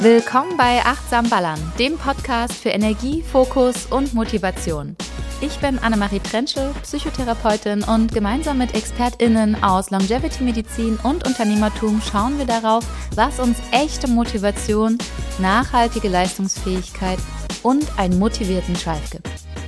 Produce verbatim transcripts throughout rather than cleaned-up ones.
Willkommen bei Achtsam Ballern, dem Podcast für Energie, Fokus und Motivation. Ich bin Annemarie Prentschel, Psychotherapeutin, und gemeinsam mit ExpertInnen aus Longevity-Medizin und Unternehmertum schauen wir darauf, was uns echte Motivation, nachhaltige Leistungsfähigkeit und einen motivierten Drive gibt.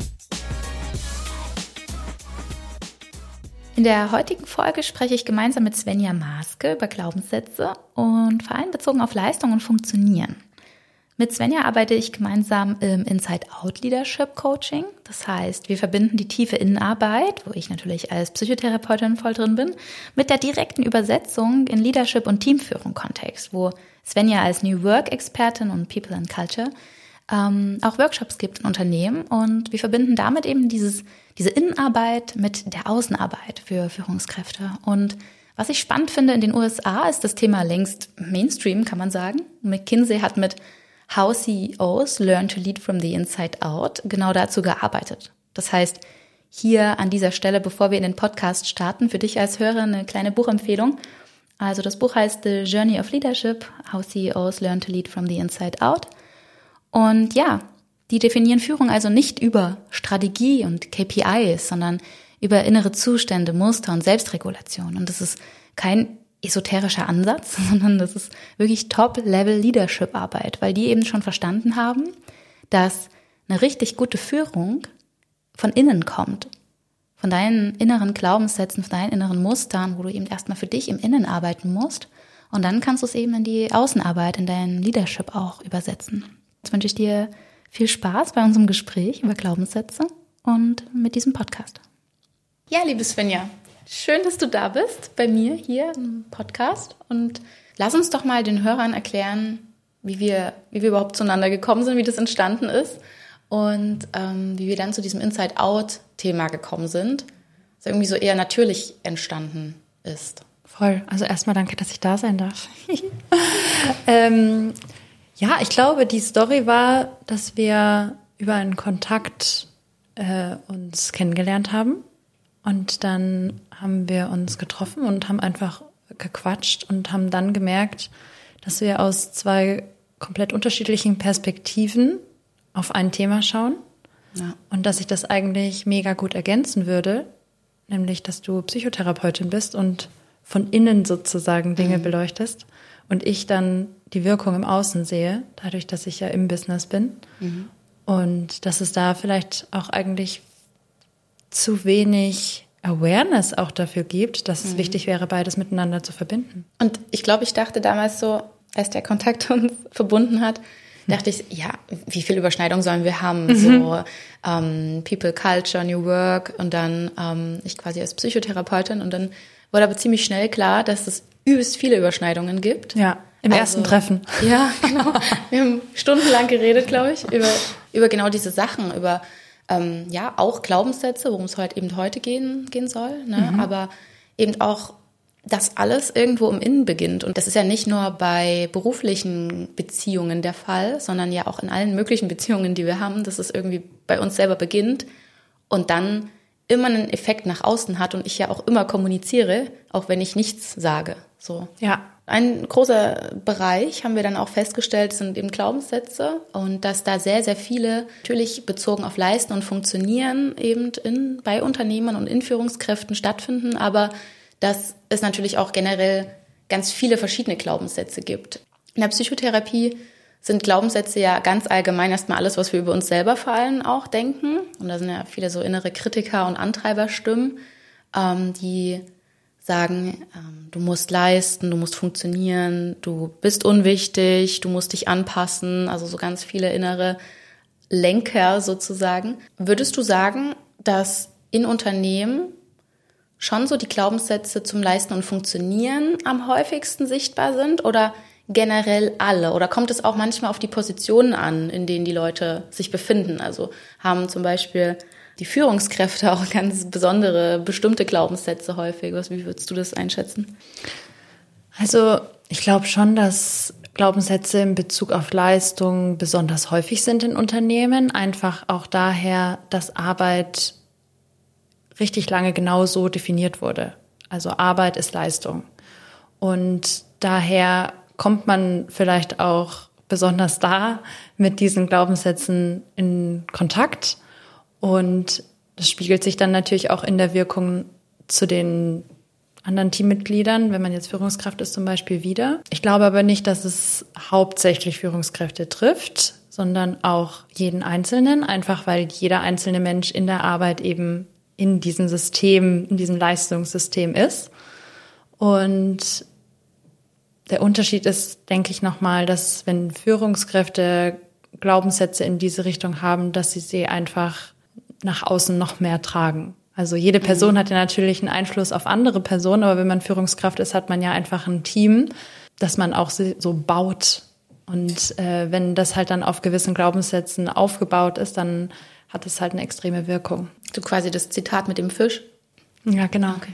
In der heutigen Folge spreche ich gemeinsam mit Svenja Maske über Glaubenssätze und vor allem bezogen auf Leistung und Funktionieren. Mit Svenja arbeite ich gemeinsam im Inside-Out-Leadership-Coaching. Das heißt, wir verbinden die tiefe Innenarbeit, wo ich natürlich als Psychotherapeutin voll drin bin, mit der direkten Übersetzung in Leadership- und Teamführung-Kontext, wo Svenja als New Work-Expertin und People and Culture ähm, auch Workshops gibt in Unternehmen. Und wir verbinden damit eben dieses, diese Innenarbeit mit der Außenarbeit für Führungskräfte. Und was ich spannend finde in den U S A, ist das Thema längst Mainstream, kann man sagen. McKinsey hat mit How C E Os Learn to Lead from the Inside Out genau dazu gearbeitet. Das heißt, hier an dieser Stelle, bevor wir in den Podcast starten, für dich als Hörer eine kleine Buchempfehlung. Also das Buch heißt The Journey of Leadership, How C E Os Learn to Lead from the Inside Out. Und ja, die definieren Führung also nicht über Strategie und K P Is, sondern über innere Zustände, Muster und Selbstregulation. Und das ist kein esoterischer Ansatz, sondern das ist wirklich Top-Level-Leadership-Arbeit, weil die eben schon verstanden haben, dass eine richtig gute Führung von innen kommt, von deinen inneren Glaubenssätzen, von deinen inneren Mustern, wo du eben erstmal für dich im Innen arbeiten musst, und dann kannst du es eben in die Außenarbeit, in dein Leadership auch übersetzen. Jetzt wünsche ich dir viel Spaß bei unserem Gespräch über Glaubenssätze und mit diesem Podcast. Ja, liebe Svenja, schön, dass du da bist bei mir hier im Podcast, und lass uns doch mal den Hörern erklären, wie wir, wie wir überhaupt zueinander gekommen sind, wie das entstanden ist und ähm, wie wir dann zu diesem Inside-Out-Thema gekommen sind, das irgendwie so eher natürlich entstanden ist. Voll, also erstmal danke, dass ich da sein darf. ähm, ja, ich glaube, die Story war, dass wir über einen Kontakt äh, uns kennengelernt haben. Und dann haben wir uns getroffen und haben einfach gequatscht und haben dann gemerkt, dass wir aus zwei komplett unterschiedlichen Perspektiven auf ein Thema schauen. Ja. Und dass ich das eigentlich mega gut ergänzen würde, nämlich, dass du Psychotherapeutin bist und von innen sozusagen Dinge mhm. beleuchtest und ich dann die Wirkung im Außen sehe, dadurch, dass ich ja im Business bin. Mhm. Und dass es da vielleicht auch eigentlich zu wenig Awareness auch dafür gibt, dass es mhm. wichtig wäre, beides miteinander zu verbinden. Und ich glaube, ich dachte damals so, als der Kontakt uns verbunden hat, dachte ich, ja, wie viel Überschneidung sollen wir haben? Mhm. So ähm, People, Culture, New Work und dann ähm, ich quasi als Psychotherapeutin. Und dann wurde aber ziemlich schnell klar, dass es übelst viele Überschneidungen gibt. Ja, im also, ersten Treffen. Ja, genau. Wir haben stundenlang geredet, glaube ich, über, über genau diese Sachen, über Ähm, ja, auch Glaubenssätze, worum es halt eben heute gehen, gehen soll, ne? Mhm. Aber eben auch, dass alles irgendwo im Innen beginnt. Und das ist ja nicht nur bei beruflichen Beziehungen der Fall, sondern ja auch in allen möglichen Beziehungen, die wir haben, dass es irgendwie bei uns selber beginnt und dann immer einen Effekt nach außen hat und ich ja auch immer kommuniziere, auch wenn ich nichts sage. So. Ja. Ein großer Bereich, haben wir dann auch festgestellt, sind eben Glaubenssätze, und dass da sehr, sehr viele, natürlich bezogen auf Leisten und Funktionieren, eben in, bei Unternehmern und in Führungskräften stattfinden, aber dass es natürlich auch generell ganz viele verschiedene Glaubenssätze gibt. In der Psychotherapie sind Glaubenssätze ja ganz allgemein erstmal alles, was wir über uns selber vor allem auch denken. Und da sind ja viele so innere Kritiker und Antreiberstimmen, ähm, die sagen, ähm, du musst leisten, du musst funktionieren, du bist unwichtig, du musst dich anpassen, also so ganz viele innere Lenker sozusagen. Würdest du sagen, dass in Unternehmen schon so die Glaubenssätze zum Leisten und Funktionieren am häufigsten sichtbar sind oder generell alle? Oder kommt es auch manchmal auf die Positionen an, in denen die Leute sich befinden? Also haben zum Beispiel die Führungskräfte auch ganz besondere, bestimmte Glaubenssätze häufig. Was, wie würdest du das einschätzen? Also ich glaube schon, dass Glaubenssätze in Bezug auf Leistung besonders häufig sind in Unternehmen. Einfach auch daher, dass Arbeit richtig lange genau so definiert wurde. Also Arbeit ist Leistung. Und daher kommt man vielleicht auch besonders da mit diesen Glaubenssätzen in Kontakt. Und das spiegelt sich dann natürlich auch in der Wirkung zu den anderen Teammitgliedern, wenn man jetzt Führungskraft ist zum Beispiel, wieder. Ich glaube aber nicht, dass es hauptsächlich Führungskräfte trifft, sondern auch jeden Einzelnen, einfach weil jeder einzelne Mensch in der Arbeit eben in diesem System, in diesem Leistungssystem ist. Und der Unterschied ist, denke ich, nochmal, dass wenn Führungskräfte Glaubenssätze in diese Richtung haben, dass sie sie einfach nach außen noch mehr tragen. Also jede Person mhm. hat ja natürlich einen Einfluss auf andere Personen, aber wenn man Führungskraft ist, hat man ja einfach ein Team, das man auch so baut. Und äh, wenn das halt dann auf gewissen Glaubenssätzen aufgebaut ist, dann hat es halt eine extreme Wirkung. So quasi das Zitat mit dem Fisch. Ja, genau. Okay.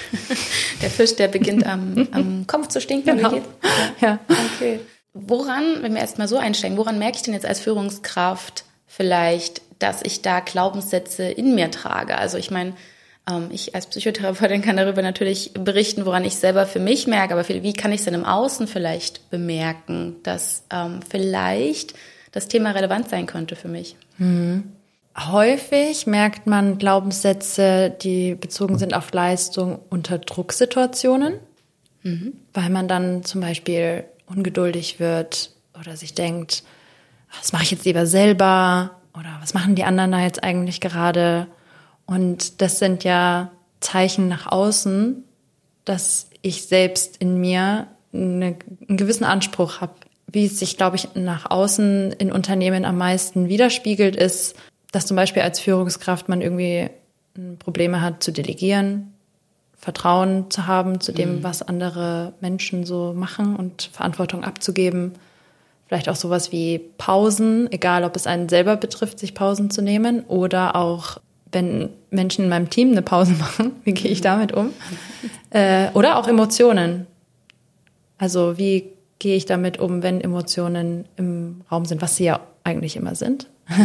Der Fisch, der beginnt am, am Kopf zu stinken. Genau. Ja. ja. Okay. Woran, wenn wir erst mal so einsteigen, woran merke ich denn jetzt als Führungskraft vielleicht, dass ich da Glaubenssätze in mir trage? Also ich meine, ähm, ich als Psychotherapeutin kann darüber natürlich berichten, woran ich selber für mich merke, aber wie kann ich es denn im Außen vielleicht bemerken, dass ähm, vielleicht das Thema relevant sein könnte für mich? Mhm. Häufig merkt man Glaubenssätze, die bezogen sind auf Leistung unter Drucksituationen, mhm. weil man dann zum Beispiel ungeduldig wird oder sich denkt, was mache ich jetzt lieber selber oder was machen die anderen da jetzt eigentlich gerade? Und das sind ja Zeichen nach außen, dass ich selbst in mir eine, einen gewissen Anspruch habe. Wie es sich, glaube ich, nach außen in Unternehmen am meisten widerspiegelt, ist, dass zum Beispiel als Führungskraft man irgendwie Probleme hat zu delegieren, Vertrauen zu haben zu dem, mhm. was andere Menschen so machen und Verantwortung abzugeben. Vielleicht auch sowas wie Pausen, egal ob es einen selber betrifft, sich Pausen zu nehmen oder auch, wenn Menschen in meinem Team eine Pause machen, wie gehe ich damit um? Äh, oder auch Emotionen. Also wie gehe ich damit um, wenn Emotionen im Raum sind, was sie ja eigentlich immer sind. Mhm.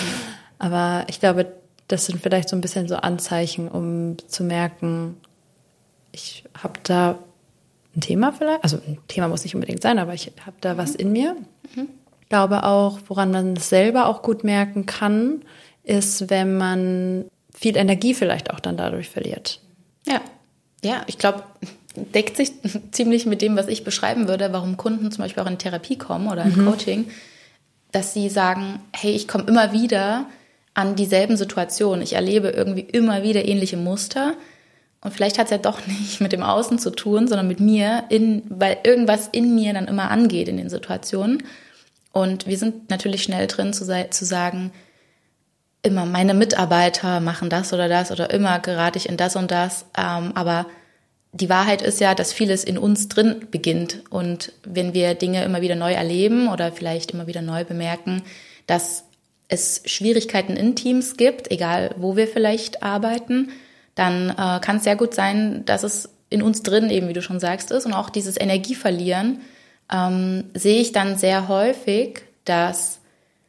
Aber ich glaube, das sind vielleicht so ein bisschen so Anzeichen, um zu merken, ich habe da ein Thema vielleicht, also ein Thema muss nicht unbedingt sein, aber ich habe da was in mir. Mhm. Ich glaube auch, woran man es selber auch gut merken kann, ist, wenn man viel Energie vielleicht auch dann dadurch verliert. Ja, ja, ich glaube, deckt sich ziemlich mit dem, was ich beschreiben würde, warum Kunden zum Beispiel auch in Therapie kommen oder in mhm. Coaching, dass sie sagen, hey, ich komme immer wieder an dieselben Situationen. Ich erlebe irgendwie immer wieder ähnliche Muster. Und vielleicht hat es ja doch nicht mit dem Außen zu tun, sondern mit mir, in, weil irgendwas in mir dann immer angeht in den Situationen. Und wir sind natürlich schnell drin zu, zu sagen, immer meine Mitarbeiter machen das oder das oder immer gerate ich in das und das. Ähm, aber die Wahrheit ist ja, dass vieles in uns drin beginnt. Und wenn wir Dinge immer wieder neu erleben oder vielleicht immer wieder neu bemerken, dass es Schwierigkeiten in Teams gibt, egal wo wir vielleicht arbeiten, dann äh, kann es sehr gut sein, dass es in uns drin eben, wie du schon sagst, ist. Und auch dieses Energieverlieren ähm, sehe ich dann sehr häufig, dass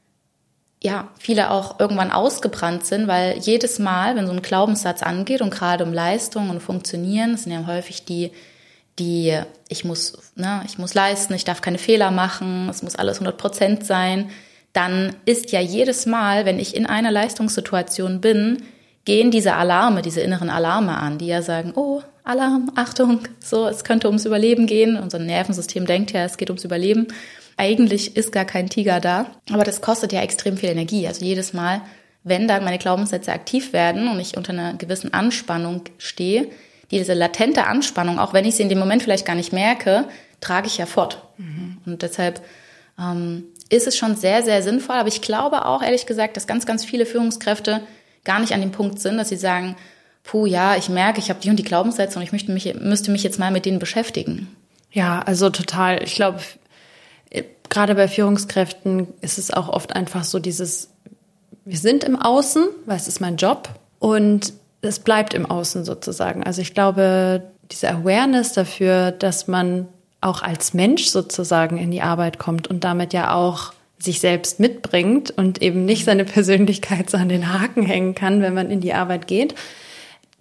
ja viele auch irgendwann ausgebrannt sind, weil jedes Mal, wenn so ein Glaubenssatz angeht und gerade um Leistung und Funktionieren, das sind ja häufig die, die ich muss, ne, ich muss leisten, ich darf keine Fehler machen, es muss alles hundert Prozent sein, dann ist ja jedes Mal, wenn ich in einer Leistungssituation bin, gehen diese Alarme, diese inneren Alarme an, die ja sagen, oh, Alarm, Achtung, so, es könnte ums Überleben gehen. Unser Nervensystem denkt ja, es geht ums Überleben. Eigentlich ist gar kein Tiger da, aber das kostet ja extrem viel Energie. Also jedes Mal, wenn dann meine Glaubenssätze aktiv werden und ich unter einer gewissen Anspannung stehe, diese latente Anspannung, auch wenn ich sie in dem Moment vielleicht gar nicht merke, trage ich ja fort. Mhm. Und deshalb ähm, ist es schon sehr, sehr sinnvoll. Aber ich glaube auch, ehrlich gesagt, dass ganz, ganz viele Führungskräfte gar nicht an dem Punkt sind, dass sie sagen, puh, ja, ich merke, ich habe die und die Glaubenssätze und ich möchte mich, müsste mich jetzt mal mit denen beschäftigen. Ja, also total. Ich glaube, gerade bei Führungskräften ist es auch oft einfach so dieses, wir sind im Außen, weil es ist mein Job und es bleibt im Außen sozusagen. Also ich glaube, diese Awareness dafür, dass man auch als Mensch sozusagen in die Arbeit kommt und damit ja auch sich selbst mitbringt und eben nicht seine Persönlichkeit so an den Haken hängen kann, wenn man in die Arbeit geht,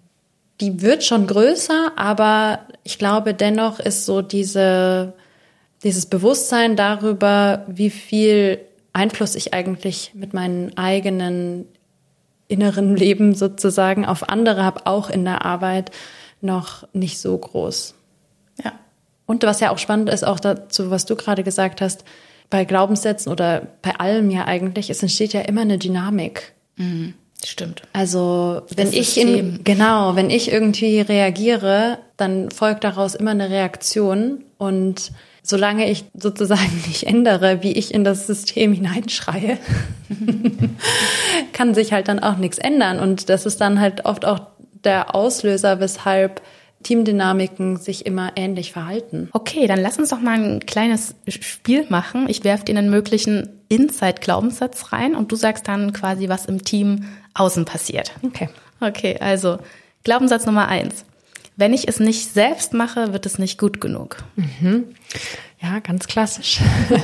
die wird schon größer, aber ich glaube, dennoch ist so diese dieses Bewusstsein darüber, wie viel Einfluss ich eigentlich mit meinen eigenen inneren Leben sozusagen auf andere habe, auch in der Arbeit, noch nicht so groß. Ja. Und was ja auch spannend ist, auch dazu, was du gerade gesagt hast, bei Glaubenssätzen oder bei allem ja eigentlich, es entsteht ja immer eine Dynamik. Mhm. Stimmt. Also wenn Das ich in, genau, wenn ich irgendwie reagiere, dann folgt daraus immer eine Reaktion. Und solange ich sozusagen nicht ändere, wie ich in das System hineinschreie, kann sich halt dann auch nichts ändern. Und das ist dann halt oft auch der Auslöser, weshalb Teamdynamiken sich immer ähnlich verhalten. Okay, dann lass uns doch mal ein kleines Spiel machen. Ich werfe dir einen möglichen Inside-Glaubenssatz rein und du sagst dann quasi, was im Team außen passiert. Okay. Okay, also Glaubenssatz Nummer eins. Wenn ich es nicht selbst mache, wird es nicht gut genug. Mhm. Ja, ganz klassisch.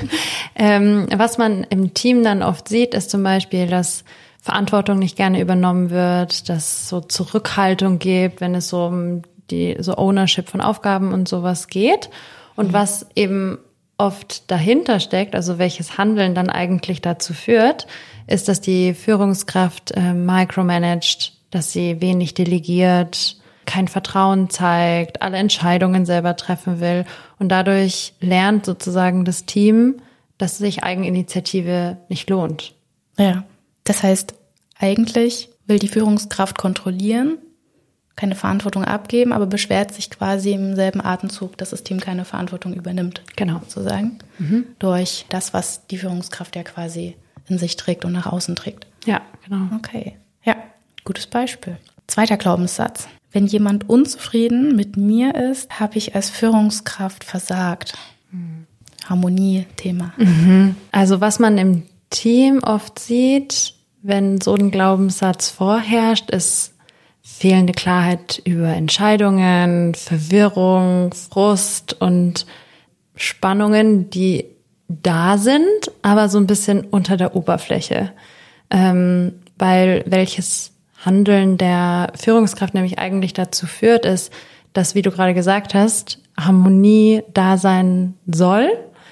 ähm, was man im Team dann oft sieht, ist zum Beispiel, dass Verantwortung nicht gerne übernommen wird, dass es so Zurückhaltung gibt, wenn es so um die so Ownership von Aufgaben und sowas geht. Und mhm. was eben oft dahinter steckt, also welches Handeln dann eigentlich dazu führt, ist, dass die Führungskraft äh, micromanagt, dass sie wenig delegiert, kein Vertrauen zeigt, alle Entscheidungen selber treffen will. Und dadurch lernt sozusagen das Team, dass sich Eigeninitiative nicht lohnt. Ja, das heißt, eigentlich will die Führungskraft kontrollieren, keine Verantwortung abgeben, aber beschwert sich quasi im selben Atemzug, dass das Team keine Verantwortung übernimmt. Genau. Sozusagen. Mhm. Durch das, was die Führungskraft ja quasi in sich trägt und nach außen trägt. Ja, genau. Okay. Ja, gutes Beispiel. Zweiter Glaubenssatz. Wenn jemand unzufrieden mit mir ist, habe ich als Führungskraft versagt. Mhm. Harmonie-Thema. Mhm. Also was man im Team oft sieht, wenn so ein Glaubenssatz vorherrscht, ist fehlende Klarheit über Entscheidungen, Verwirrung, Frust und Spannungen, die da sind, aber so ein bisschen unter der Oberfläche. Ähm, weil welches Handeln der Führungskraft nämlich eigentlich dazu führt, ist, dass, wie du gerade gesagt hast, Harmonie da sein soll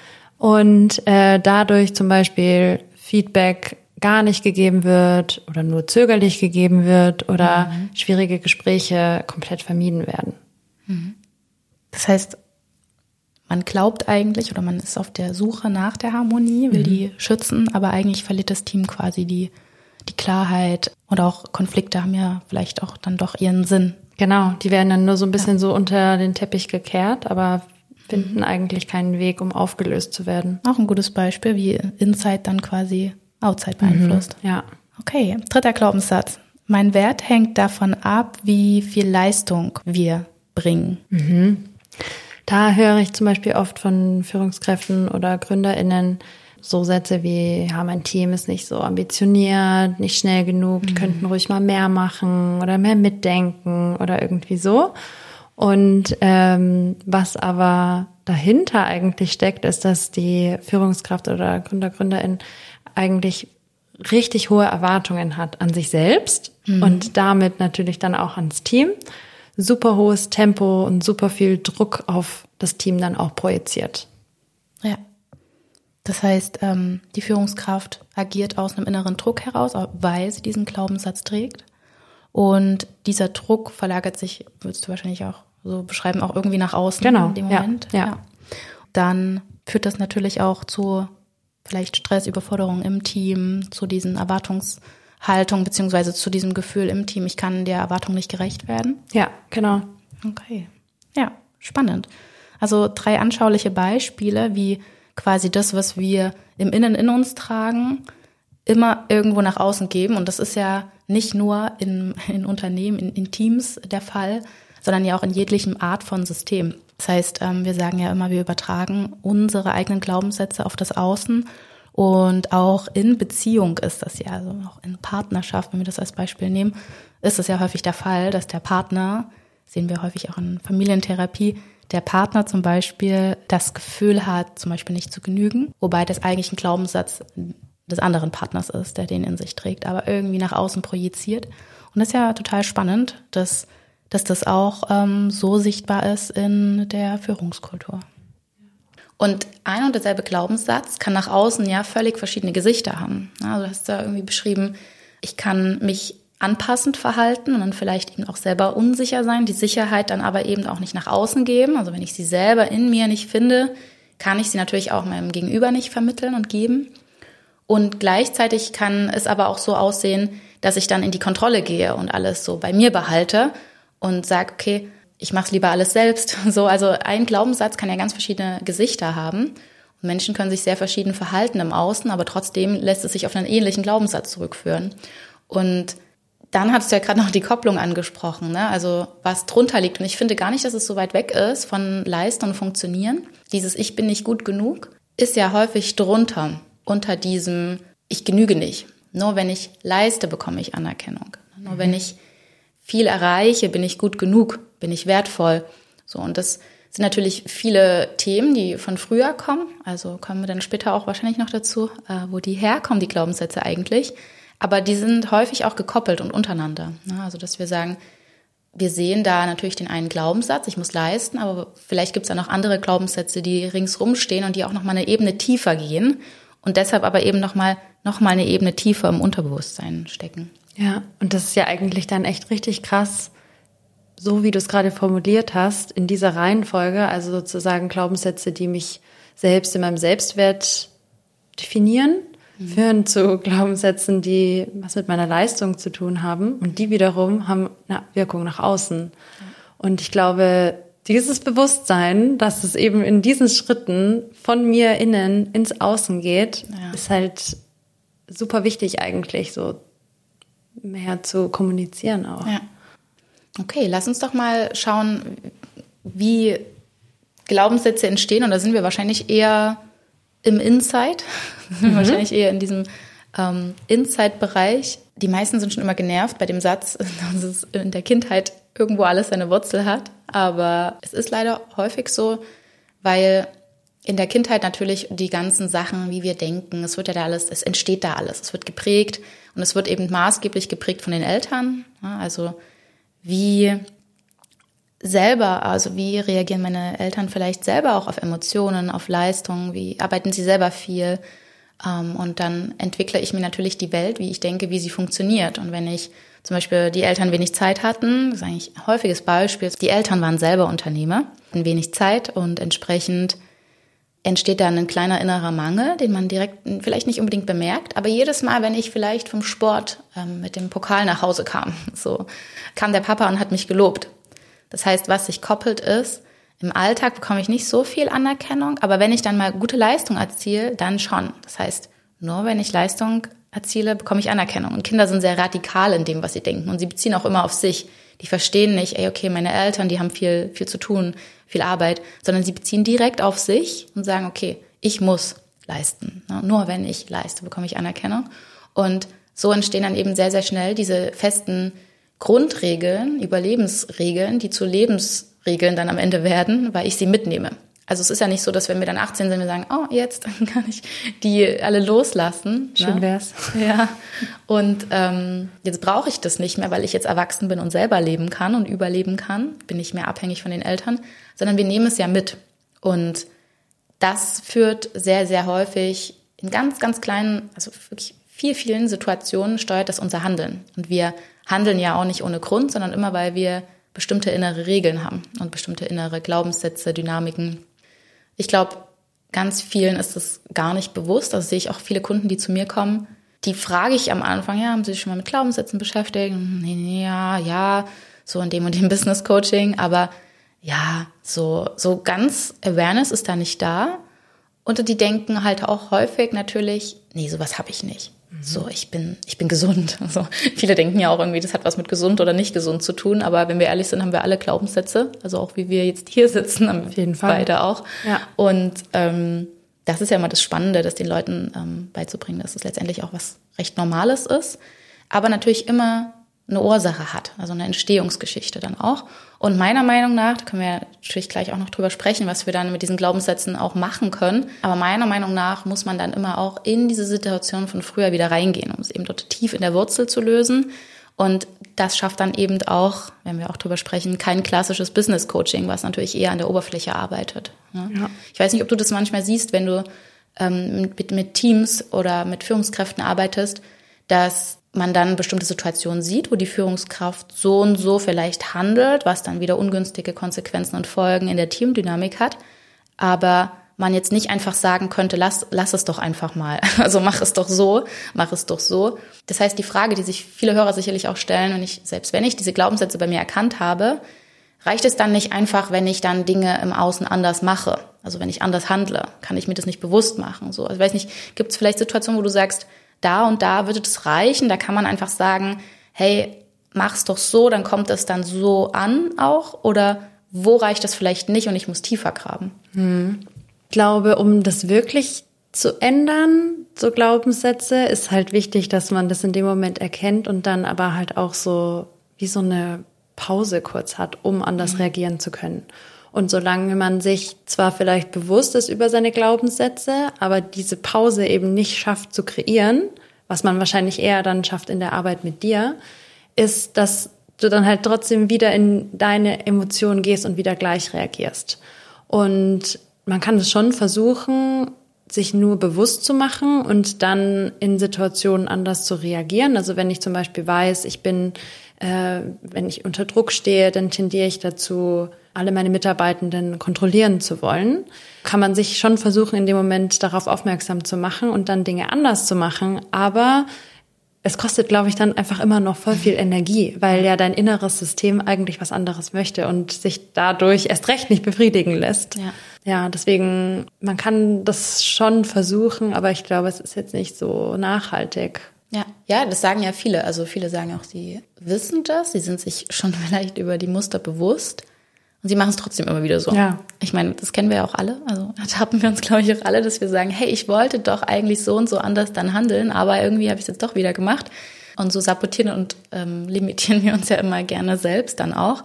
und äh, dadurch zum Beispiel Feedback gar nicht gegeben wird oder nur zögerlich gegeben wird oder mhm. schwierige Gespräche komplett vermieden werden. Das heißt, man glaubt eigentlich oder man ist auf der Suche nach der Harmonie, will mhm. die schützen, aber eigentlich verliert das Team quasi die, die Klarheit und auch Konflikte haben ja vielleicht auch dann doch ihren Sinn. Genau, die werden dann nur so ein bisschen ja. so unter den Teppich gekehrt, aber finden mhm. eigentlich keinen Weg, um aufgelöst zu werden. Auch ein gutes Beispiel, wie Inside dann quasi Outside beeinflusst. Mhm, ja. Okay, dritter Glaubenssatz. Mein Wert hängt davon ab, wie viel Leistung wir bringen. Mhm. Da höre ich zum Beispiel oft von Führungskräften oder GründerInnen so Sätze wie, ja, mein Team ist nicht so ambitioniert, nicht schnell genug, die mhm. könnten ruhig mal mehr machen oder mehr mitdenken oder irgendwie so. Und ähm, was aber dahinter eigentlich steckt, ist, dass die Führungskraft oder Gründer, Gründerin eigentlich richtig hohe Erwartungen hat an sich selbst mhm. und damit natürlich dann auch ans Team. Super hohes Tempo und super viel Druck auf das Team dann auch projiziert. Ja. Das heißt, ähm, die Führungskraft agiert aus einem inneren Druck heraus, weil sie diesen Glaubenssatz trägt. Und dieser Druck verlagert sich, würdest du wahrscheinlich auch so beschreiben, auch irgendwie nach außen genau. in dem Moment. Ja. Ja. Dann führt das natürlich auch zu vielleicht Stress, Überforderung im Team, zu diesen Erwartungshaltungen beziehungsweise zu diesem Gefühl im Team, ich kann der Erwartung nicht gerecht werden. Ja, genau. Okay. Ja, spannend. Also drei anschauliche Beispiele, wie quasi das, was wir im Innen in uns tragen, immer irgendwo nach außen geben. Und das ist ja nicht nur in, in Unternehmen, in, in Teams der Fall, sondern ja auch in jeglichem Art von System. Das heißt, wir sagen ja immer, wir übertragen unsere eigenen Glaubenssätze auf das Außen und auch in Beziehung ist das ja, also auch in Partnerschaft, wenn wir das als Beispiel nehmen, ist es ja häufig der Fall, dass der Partner, sehen wir häufig auch in Familientherapie, der Partner zum Beispiel das Gefühl hat, zum Beispiel nicht zu genügen, wobei das eigentlich ein Glaubenssatz des anderen Partners ist, der den in sich trägt, aber irgendwie nach außen projiziert. Und das ist ja total spannend, dass dass das auch ähm, so sichtbar ist in der Führungskultur. Und ein und derselbe Glaubenssatz kann nach außen ja völlig verschiedene Gesichter haben. Also du hast da irgendwie beschrieben, ich kann mich anpassend verhalten und dann vielleicht eben auch selber unsicher sein, die Sicherheit dann aber eben auch nicht nach außen geben. Also wenn ich sie selber in mir nicht finde, kann ich sie natürlich auch meinem Gegenüber nicht vermitteln und geben. Und gleichzeitig kann es aber auch so aussehen, dass ich dann in die Kontrolle gehe und alles so bei mir behalte und sage, okay, ich mache es lieber alles selbst. So, also ein Glaubenssatz kann ja ganz verschiedene Gesichter haben. Und Menschen können sich sehr verschieden verhalten im Außen, aber trotzdem lässt es sich auf einen ähnlichen Glaubenssatz zurückführen. Und dann hattest du ja gerade noch die Kopplung angesprochen, ne? Also was drunter liegt. Und ich finde gar nicht, dass es so weit weg ist von Leisten und Funktionieren. Dieses Ich bin nicht gut genug ist ja häufig drunter, unter diesem Ich genüge nicht. Nur wenn ich leiste, bekomme ich Anerkennung. Nur mhm. wenn ich viel erreiche, bin ich gut genug, bin ich wertvoll. So, und das sind natürlich viele Themen, die von früher kommen. Also kommen wir dann später auch wahrscheinlich noch dazu, äh, wo die herkommen, die Glaubenssätze eigentlich. Aber die sind häufig auch gekoppelt und untereinander. Also dass wir sagen, wir sehen da natürlich den einen Glaubenssatz, ich muss leisten, aber vielleicht gibt es da noch andere Glaubenssätze, die ringsrum stehen und die auch noch mal eine Ebene tiefer gehen und deshalb aber eben noch mal, noch mal eine Ebene tiefer im Unterbewusstsein stecken. Ja, und das ist ja eigentlich dann echt richtig krass, so wie du es gerade formuliert hast, in dieser Reihenfolge, also sozusagen Glaubenssätze, die mich selbst in meinem Selbstwert definieren, mhm. führen zu Glaubenssätzen, die was mit meiner Leistung zu tun haben. Und die wiederum haben eine Wirkung nach außen. Ja. Und ich glaube, dieses Bewusstsein, dass es eben in diesen Schritten von mir innen ins Außen geht, ja. ist halt super wichtig eigentlich, so mehr zu kommunizieren auch. Ja. Okay, lass uns doch mal schauen, wie Glaubenssätze entstehen. Und da sind wir wahrscheinlich eher im Inside, mhm. wahrscheinlich eher in diesem ähm, Inside-Bereich. Die meisten sind schon immer genervt bei dem Satz, dass es in der Kindheit irgendwo alles seine Wurzel hat. Aber es ist leider häufig so, weil in der Kindheit natürlich die ganzen Sachen, wie wir denken, es wird ja da alles, es entsteht da alles, es wird geprägt und es wird eben maßgeblich geprägt von den Eltern. Also wie selber, also wie reagieren meine Eltern vielleicht selber auch auf Emotionen, auf Leistungen, wie arbeiten sie selber viel, und dann entwickle ich mir natürlich die Welt, wie ich denke, wie sie funktioniert. Und wenn ich zum Beispiel die Eltern wenig Zeit hatten, das ist eigentlich ein häufiges Beispiel, die Eltern waren selber Unternehmer, hatten wenig Zeit und entsprechend entsteht dann ein kleiner innerer Mangel, den man direkt vielleicht nicht unbedingt bemerkt. Aber jedes Mal, wenn ich vielleicht vom Sport ähm, mit dem Pokal nach Hause kam, so kam der Papa und hat mich gelobt. Das heißt, was sich koppelt ist, im Alltag bekomme ich nicht so viel Anerkennung, aber wenn ich dann mal gute Leistung erziele, dann schon. Das heißt, nur wenn ich Leistung erziele, bekomme ich Anerkennung. Und Kinder sind sehr radikal in dem, was sie denken. Und sie beziehen auch immer auf sich. Die verstehen nicht, ey, okay, meine Eltern, die haben viel, viel zu tun, viel Arbeit, sondern sie beziehen direkt auf sich und sagen, okay, ich muss leisten. Nur wenn ich leiste, bekomme ich Anerkennung. Und so entstehen dann eben sehr, sehr schnell diese festen Grundregeln, Überlebensregeln, die zu Lebensregeln dann am Ende werden, weil ich sie mitnehme. Also es ist ja nicht so, dass wenn wir dann achtzehn sind, wir sagen, oh, jetzt kann ich die alle loslassen. Schön ne? wär's. Ja, und ähm, jetzt brauche ich das nicht mehr, weil ich jetzt erwachsen bin und selber leben kann und überleben kann, bin nicht mehr abhängig von den Eltern, sondern wir nehmen es ja mit. Und das führt sehr, sehr häufig in ganz, ganz kleinen, also wirklich viel, vielen Situationen steuert das unser Handeln. Und wir handeln ja auch nicht ohne Grund, sondern immer, weil wir bestimmte innere Regeln haben und bestimmte innere Glaubenssätze, Dynamiken. Ich glaube, ganz vielen ist es gar nicht bewusst. Also sehe ich auch viele Kunden, die zu mir kommen, die frage ich am Anfang, ja, haben Sie sich schon mal mit Glaubenssätzen beschäftigt? Nee, nee, ja, ja, so in dem und dem Business Coaching. Aber ja, so, so ganz Awareness ist da nicht da. Und die denken halt auch häufig natürlich, nee, sowas habe ich nicht. So, ich bin, ich bin gesund. Also, viele denken ja auch irgendwie, das hat was mit gesund oder nicht gesund zu tun. Aber wenn wir ehrlich sind, haben wir alle Glaubenssätze. Also auch wie wir jetzt hier sitzen, haben auf jeden Fall beide auch. Ja. Und ähm, das ist ja immer das Spannende, das den Leuten ähm, beizubringen, dass es letztendlich auch was recht Normales ist. Aber natürlich immer eine Ursache hat, also eine Entstehungsgeschichte dann auch. Und meiner Meinung nach, da können wir natürlich gleich auch noch drüber sprechen, was wir dann mit diesen Glaubenssätzen auch machen können. Aber meiner Meinung nach muss man dann immer auch in diese Situation von früher wieder reingehen, um es eben dort tief in der Wurzel zu lösen. Und das schafft dann eben auch, wenn wir auch drüber sprechen, kein klassisches Business-Coaching, was natürlich eher an der Oberfläche arbeitet. Ne? Ja. Ich weiß nicht, ob du das manchmal siehst, wenn du ähm, mit, mit Teams oder mit Führungskräften arbeitest, dass man dann bestimmte Situationen sieht, wo die Führungskraft so und so vielleicht handelt, was dann wieder ungünstige Konsequenzen und Folgen in der Teamdynamik hat, aber man jetzt nicht einfach sagen könnte, lass, lass es doch einfach mal. Also mach es doch so, mach es doch so. Das heißt, die Frage, die sich viele Hörer sicherlich auch stellen, und ich, selbst wenn ich diese Glaubenssätze bei mir erkannt habe, reicht es dann nicht einfach, wenn ich dann Dinge im Außen anders mache? Also wenn ich anders handle, kann ich mir das nicht bewusst machen? So, also ich weiß nicht, gibt es vielleicht Situationen, wo du sagst, da und da würde es reichen, da kann man einfach sagen, hey, mach's doch so, dann kommt es dann so an auch? Oder wo reicht das vielleicht nicht und ich muss tiefer graben? Hm. Ich glaube, um das wirklich zu ändern, so Glaubenssätze, ist halt wichtig, dass man das in dem Moment erkennt und dann aber halt auch so wie so eine Pause kurz hat, um anders mhm. reagieren zu können. Und solange man sich zwar vielleicht bewusst ist über seine Glaubenssätze, aber diese Pause eben nicht schafft zu kreieren, was man wahrscheinlich eher dann schafft in der Arbeit mit dir, ist, dass du dann halt trotzdem wieder in deine Emotionen gehst und wieder gleich reagierst. Und man kann es schon versuchen, sich nur bewusst zu machen und dann in Situationen anders zu reagieren. Also wenn ich zum Beispiel weiß, ich bin, äh, wenn ich unter Druck stehe, dann tendiere ich dazu, alle meine Mitarbeitenden kontrollieren zu wollen. Kann man sich schon versuchen, in dem Moment darauf aufmerksam zu machen und dann Dinge anders zu machen. Aber es kostet, glaube ich, dann einfach immer noch voll viel Energie, weil ja dein inneres System eigentlich was anderes möchte und sich dadurch erst recht nicht befriedigen lässt. Ja. Ja, deswegen, man kann das schon versuchen, aber ich glaube, es ist jetzt nicht so nachhaltig. Ja, ja, das sagen ja viele. Also viele sagen auch, sie wissen das, sie sind sich schon vielleicht über die Muster bewusst und sie machen es trotzdem immer wieder so. Ja. Ich meine, das kennen wir ja auch alle. Also da tappen wir uns, glaube ich, auch alle, dass wir sagen, hey, ich wollte doch eigentlich so und so anders dann handeln, aber irgendwie habe ich es jetzt doch wieder gemacht. Und so sabotieren und ähm, limitieren wir uns ja immer gerne selbst dann auch.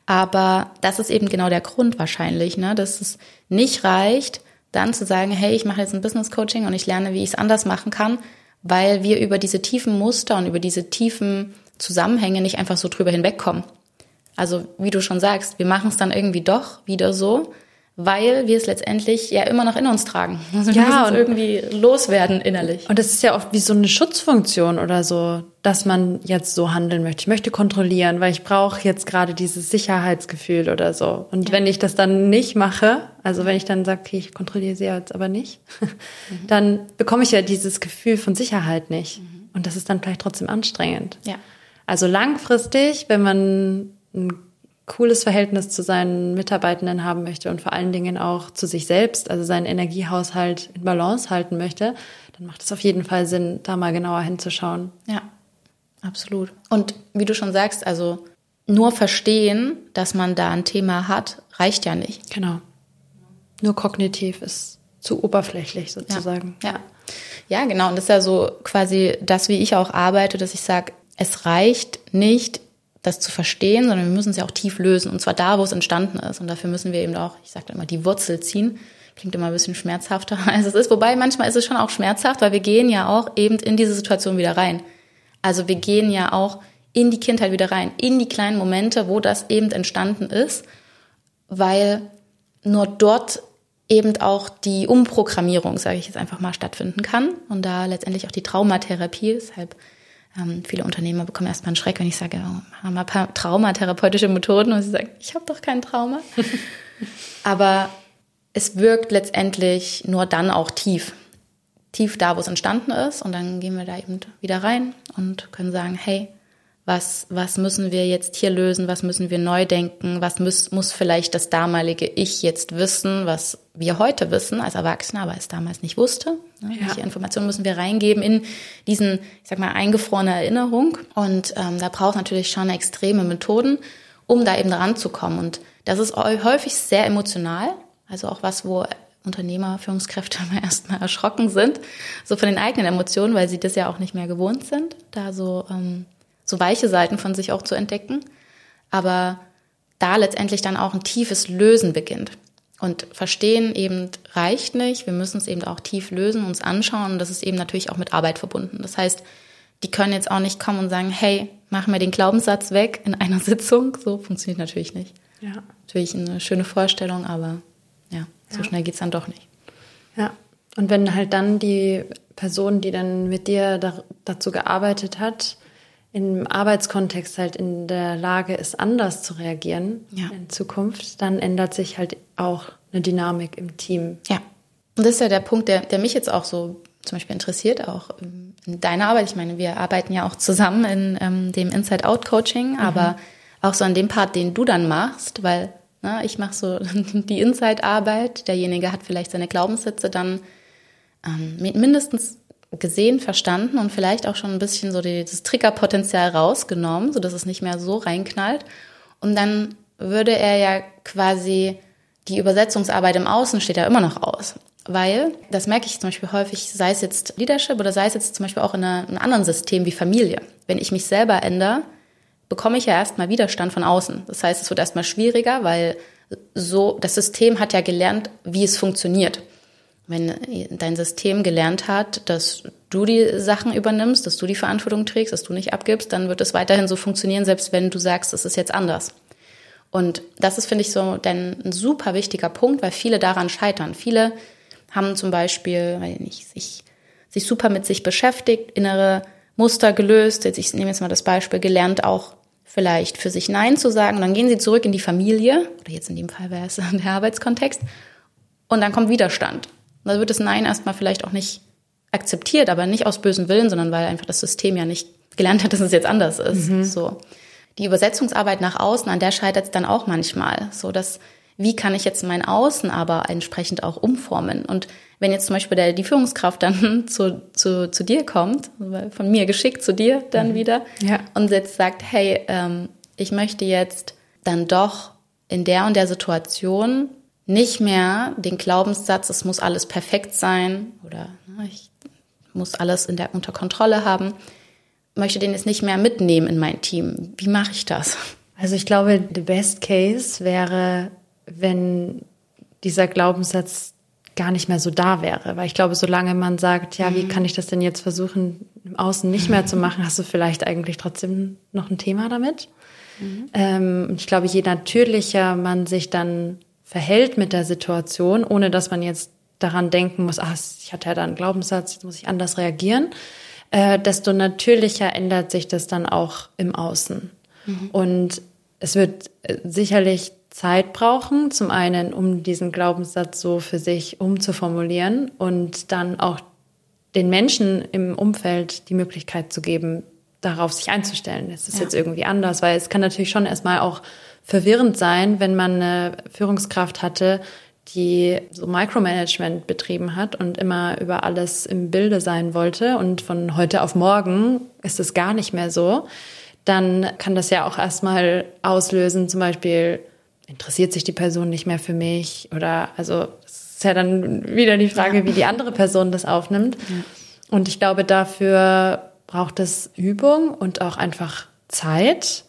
Aber das ist eben genau der Grund wahrscheinlich, ne, dass es nicht reicht, dann zu sagen, hey, ich mache jetzt ein Business Coaching und ich lerne, wie ich es anders machen kann, weil wir über diese tiefen Muster und über diese tiefen Zusammenhänge nicht einfach so drüber hinwegkommen. Also wie du schon sagst, wir machen es dann irgendwie doch wieder so, weil wir es letztendlich ja immer noch in uns tragen. Also wir ja, müssen es irgendwie loswerden innerlich. Und das ist ja oft wie so eine Schutzfunktion oder so, dass man jetzt so handeln möchte. Ich möchte kontrollieren, weil ich brauche jetzt gerade dieses Sicherheitsgefühl oder so. Und ja. wenn ich das dann nicht mache, also wenn ich dann sage, okay, ich kontrolliere sie jetzt aber nicht, mhm. dann bekomme ich ja dieses Gefühl von Sicherheit nicht. Mhm. Und das ist dann vielleicht trotzdem anstrengend. Ja. Also langfristig, wenn man ein cooles Verhältnis zu seinen Mitarbeitenden haben möchte und vor allen Dingen auch zu sich selbst, also seinen Energiehaushalt in Balance halten möchte, dann macht es auf jeden Fall Sinn, da mal genauer hinzuschauen. Ja, absolut. Und wie du schon sagst, also nur verstehen, dass man da ein Thema hat, reicht ja nicht. Genau. Nur kognitiv ist zu oberflächlich sozusagen. Ja, ja. ja, genau. Und das ist ja so quasi das, wie ich auch arbeite, dass ich sage, es reicht nicht, das zu verstehen, sondern wir müssen es ja auch tief lösen. Und zwar da, wo es entstanden ist. Und dafür müssen wir eben auch, ich sage immer, die Wurzel ziehen. Klingt immer ein bisschen schmerzhafter, als es ist. Wobei manchmal ist es schon auch schmerzhaft, weil wir gehen ja auch eben in diese Situation wieder rein. Also wir gehen ja auch in die Kindheit wieder rein, in die kleinen Momente, wo das eben entstanden ist, weil nur dort eben auch die Umprogrammierung, sage ich jetzt einfach mal, stattfinden kann. Und da letztendlich auch die Traumatherapie, deshalb Ähm, viele Unternehmer bekommen erstmal einen Schreck, wenn ich sage, oh, haben wir ein paar traumatherapeutische Methoden und sie sagen, ich habe doch kein Trauma. Aber es wirkt letztendlich nur dann auch tief. Tief da, wo es entstanden ist, und dann gehen wir da eben wieder rein und können sagen, hey, was, was müssen wir jetzt hier lösen, was müssen wir neu denken, was muss, muss vielleicht das damalige Ich jetzt wissen, was wir heute wissen als Erwachsene, aber es damals nicht wusste. Ja. Welche Informationen müssen wir reingeben in diesen, ich sag mal, eingefrorene Erinnerung? Und ähm, da braucht es natürlich schon extreme Methoden, um da eben ranzukommen. Und das ist häufig sehr emotional, also auch was, wo Unternehmer, Führungskräfte immer erstmal erschrocken sind, so von den eigenen Emotionen, weil sie das ja auch nicht mehr gewohnt sind, da so ähm, so weiche Seiten von sich auch zu entdecken, aber da letztendlich dann auch ein tiefes Lösen beginnt. Und verstehen eben reicht nicht, wir müssen es eben auch tief lösen, uns anschauen, und das ist eben natürlich auch mit Arbeit verbunden. Das heißt, die können jetzt auch nicht kommen und sagen, hey, mach mir den Glaubenssatz weg in einer Sitzung. So funktioniert natürlich nicht. Ja. Natürlich eine schöne Vorstellung, aber ja, so ja. schnell geht's dann doch nicht. Ja, und wenn halt dann die Person, die dann mit dir da, dazu gearbeitet hat, im Arbeitskontext halt in der Lage ist, anders zu reagieren ja. in Zukunft, dann ändert sich halt auch eine Dynamik im Team. Ja, und das ist ja der Punkt, der, der mich jetzt auch so zum Beispiel interessiert, auch in deiner Arbeit. Ich meine, wir arbeiten ja auch zusammen in ähm, dem Inside-Out-Coaching, mhm. aber auch so an dem Part, den du dann machst, weil ne, ich mache so die Inside-Arbeit, derjenige hat vielleicht seine Glaubenssätze dann ähm, mindestens gesehen, verstanden und vielleicht auch schon ein bisschen so die, das Triggerpotenzial rausgenommen, sodass es nicht mehr so reinknallt. Und dann würde er ja quasi, die Übersetzungsarbeit im Außen steht ja immer noch aus. Weil, das merke ich zum Beispiel häufig, sei es jetzt Leadership oder sei es jetzt zum Beispiel auch in, einer, in einem anderen System wie Familie. Wenn ich mich selber ändere, bekomme ich ja erstmal Widerstand von außen. Das heißt, es wird erstmal schwieriger, weil so das System hat ja gelernt, wie es funktioniert. Wenn dein System gelernt hat, dass du die Sachen übernimmst, dass du die Verantwortung trägst, dass du nicht abgibst, dann wird es weiterhin so funktionieren, selbst wenn du sagst, es ist jetzt anders. Und das ist, finde ich, so ein super wichtiger Punkt, weil viele daran scheitern. Viele haben zum Beispiel, weiß ich nicht, sich, sich super mit sich beschäftigt, innere Muster gelöst. Jetzt, ich nehme jetzt mal das Beispiel, gelernt auch vielleicht für sich Nein zu sagen. Und dann gehen sie zurück in die Familie, oder jetzt in dem Fall wäre es der Arbeitskontext, und dann kommt Widerstand. Und da wird das Nein erstmal vielleicht auch nicht akzeptiert, aber nicht aus bösem Willen, sondern weil einfach das System ja nicht gelernt hat, dass es jetzt anders ist. Mhm. So. Die Übersetzungsarbeit nach außen, an der scheitert es dann auch manchmal. So, dass, wie kann ich jetzt mein Außen aber entsprechend auch umformen? Und wenn jetzt zum Beispiel der, die Führungskraft dann zu, zu, zu dir kommt, von mir geschickt zu dir dann mhm. wieder, ja. und jetzt sagt, hey, ähm, ich möchte jetzt dann doch in der und der Situation nicht mehr den Glaubenssatz, es muss alles perfekt sein oder na, ich muss alles in der, unter Kontrolle haben, möchte den jetzt nicht mehr mitnehmen in mein Team. Wie mache ich das? Also ich glaube, the best case wäre, wenn dieser Glaubenssatz gar nicht mehr so da wäre. Weil ich glaube, solange man sagt, ja, wie kann ich das denn jetzt versuchen, im Außen nicht mehr zu machen, hast du vielleicht eigentlich trotzdem noch ein Thema damit. Mhm. Ähm, ich glaube, je natürlicher man sich dann verhält mit der Situation, ohne dass man jetzt daran denken muss, ach, ich hatte ja da einen Glaubenssatz, jetzt muss ich anders reagieren, äh, desto natürlicher ändert sich das dann auch im Außen. Mhm. Und es wird sicherlich Zeit brauchen, zum einen, um diesen Glaubenssatz so für sich umzuformulieren und dann auch den Menschen im Umfeld die Möglichkeit zu geben, darauf sich einzustellen. Es ist ja. jetzt irgendwie anders, weil es kann natürlich schon erstmal auch verwirrend sein, wenn man eine Führungskraft hatte, die so Micromanagement betrieben hat und immer über alles im Bilde sein wollte und von heute auf morgen ist es gar nicht mehr so. Dann kann das ja auch erstmal auslösen, zum Beispiel, interessiert sich die Person nicht mehr für mich oder, also, das ist ja dann wieder die Frage, ja. wie die andere Person das aufnimmt. Ja. Und ich glaube, dafür braucht es Übung und auch einfach Zeit,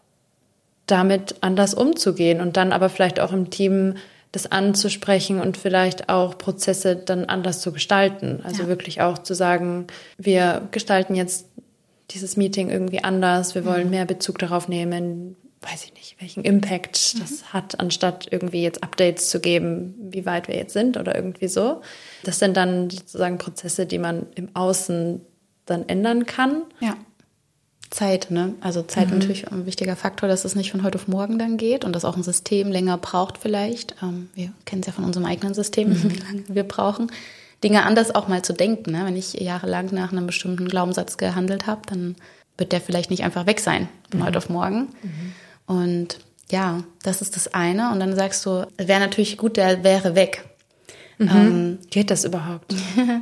damit anders umzugehen und dann aber vielleicht auch im Team das anzusprechen und vielleicht auch Prozesse dann anders zu gestalten. Also ja. wirklich auch zu sagen, wir gestalten jetzt dieses Meeting irgendwie anders, wir wollen mhm. mehr Bezug darauf nehmen, weiß ich nicht, welchen Impact mhm. das hat, anstatt irgendwie jetzt Updates zu geben, wie weit wir jetzt sind oder irgendwie so. Das sind dann sozusagen Prozesse, die man im Außen dann ändern kann. Ja. Zeit, ne? Also Zeit mhm. natürlich ein wichtiger Faktor, dass es nicht von heute auf morgen dann geht und dass auch ein System länger braucht vielleicht. Ähm, wir kennen es ja von unserem eigenen System, mhm. wie lange wir brauchen, Dinge anders auch mal zu denken. Ne? Wenn ich jahrelang nach einem bestimmten Glaubenssatz gehandelt habe, dann wird der vielleicht nicht einfach weg sein von mhm. heute auf morgen. Mhm. Und ja, das ist das eine. Und dann sagst du, wäre natürlich gut, der wäre weg. Mhm. Ähm, geht das überhaupt?